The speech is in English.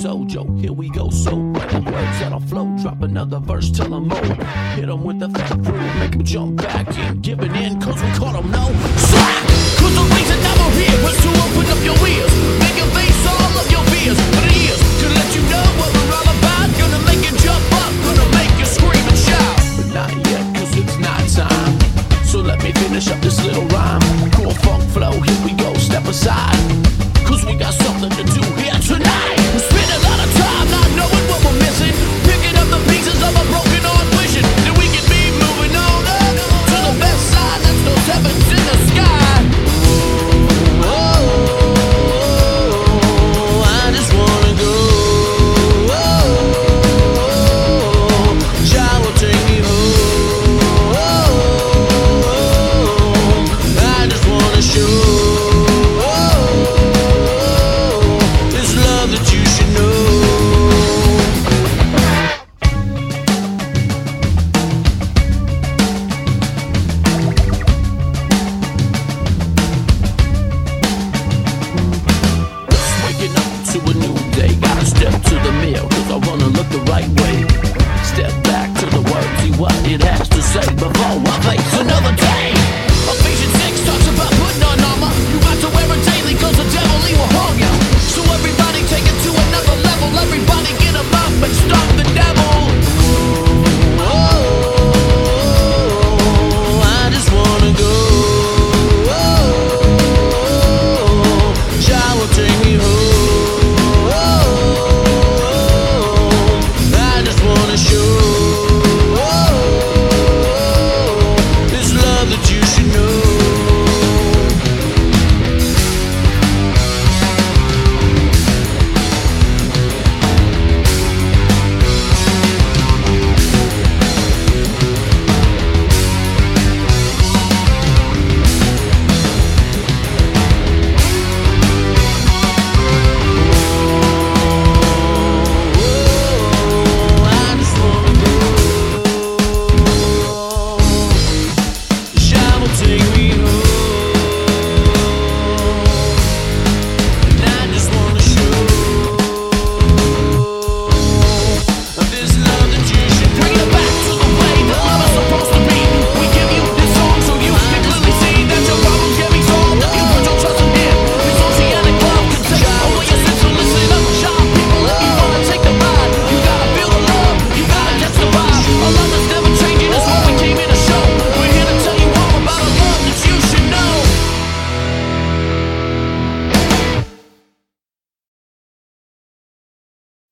Sojo. Here we go, so wet. Words that'll flow. Drop another verse till I'm old. Hit 'em with the fat groove. Make 'em jump back in. Giving in, cause we caught 'em no slack. Cause the reason that we're here was to open up your ears.